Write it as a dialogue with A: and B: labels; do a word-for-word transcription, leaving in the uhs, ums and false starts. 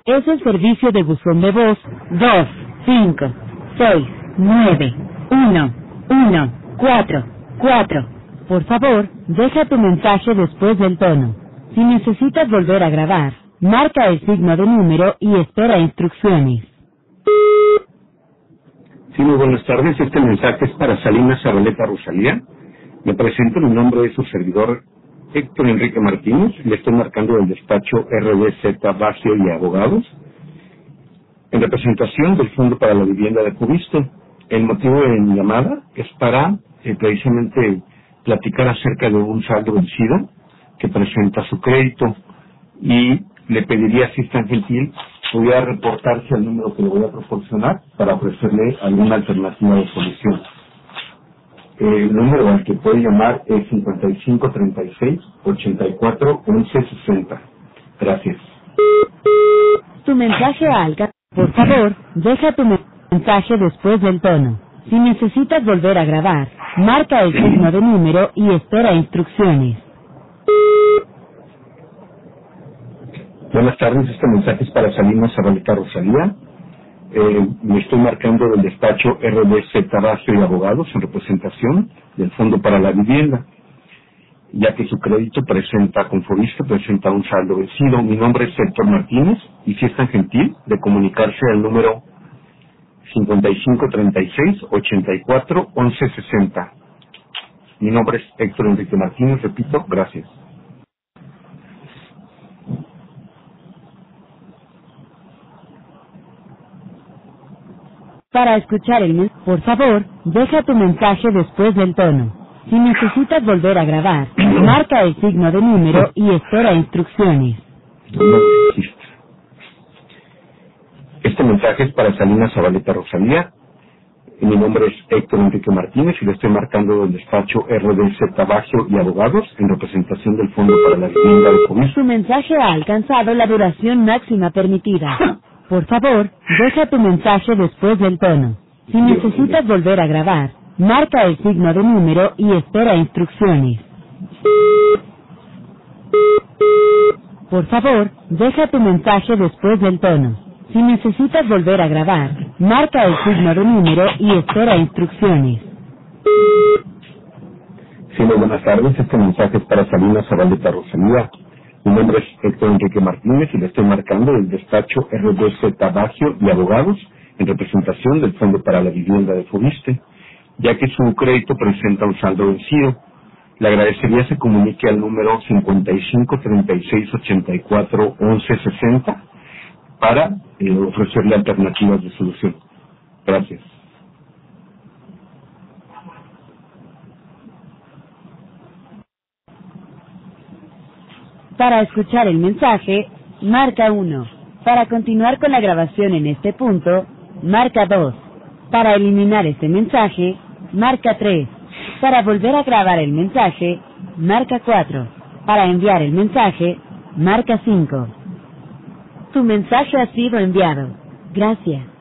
A: Es el servicio de buzón de voz dos cinco seis nueve uno uno cuatro cuatro. Por favor, deja tu mensaje después del tono. Si necesitas volver a grabar, marca el signo de número y espera instrucciones.
B: Sí, muy buenas tardes. Este mensaje es para Salinas Zabaleta Rosalía. Me presento, mi nombre es su servidor Héctor Enrique Martínez. Le estoy marcando del despacho R D Z Baggio y Abogados, en representación del Fondo para la Vivienda de Fobiste. El motivo de mi llamada es para eh, precisamente platicar acerca de un saldo vencido que presenta su crédito, y le pediría, si es tan gentil, pudiera reportarse al número que le voy a proporcionar para ofrecerle alguna alternativa de solución. El número al que puede llamar es cincuenta y cinco treinta y seis ochenta y cuatro once sesenta. Gracias.
A: Tu mensaje ha alcanzado. Por favor, deja tu mensaje después del tono. Si necesitas volver a grabar, marca el signo de número y espera instrucciones.
B: Buenas tardes, este mensaje es para Salinas Zabaleta Rosalía. Eh, me estoy marcando del despacho R D Z Baggio y Abogados, en representación del Fondo para la Vivienda, ya que su crédito presenta, con Fobiste, presenta un saldo vencido. Mi nombre es Héctor Martínez, y si es tan gentil de comunicarse al número cincuenta y cinco treinta y seis ochenta y cuatro once sesenta. Mi nombre es Héctor Enrique Martínez, repito, gracias.
A: Para escuchar el mensaje, por favor, deja tu mensaje después del tono. Si necesitas volver a grabar, marca el signo de número y espera instrucciones.
B: No existe. Este mensaje es para Salinas Zabaleta Rosalía. Mi nombre es Héctor Enrique Martínez y le estoy marcando del despacho R D Z Baggio y Abogados, en representación del Fondo para la Vivienda de Fobiste.
A: Tu mensaje ha alcanzado la duración máxima permitida. Por favor, deja tu mensaje después del tono. Si necesitas volver a grabar, marca el signo de número y espera instrucciones. Por favor, deja tu mensaje después del tono. Si necesitas volver a grabar, marca el signo de número y espera instrucciones.
B: Sí, muy buenas tardes. Este mensaje es para Salinas Zabaleta Rosalía. Mi nombre es Héctor Enrique Martínez y le estoy marcando del despacho R D Z Baggio y Abogados, en representación del Fondo para la Vivienda de Fobiste, ya que su crédito presenta un saldo vencido. Le agradecería se comunique al número cincuenta y cinco treinta y seis ochenta y cuatro once sesenta para eh, ofrecerle alternativas de solución. Gracias.
A: Para escuchar el mensaje, marca uno. Para continuar con la grabación en este punto, marca dos. Para eliminar este mensaje, marca tres. Para volver a grabar el mensaje, marca cuatro. Para enviar el mensaje, marca cinco. Tu mensaje ha sido enviado. Gracias.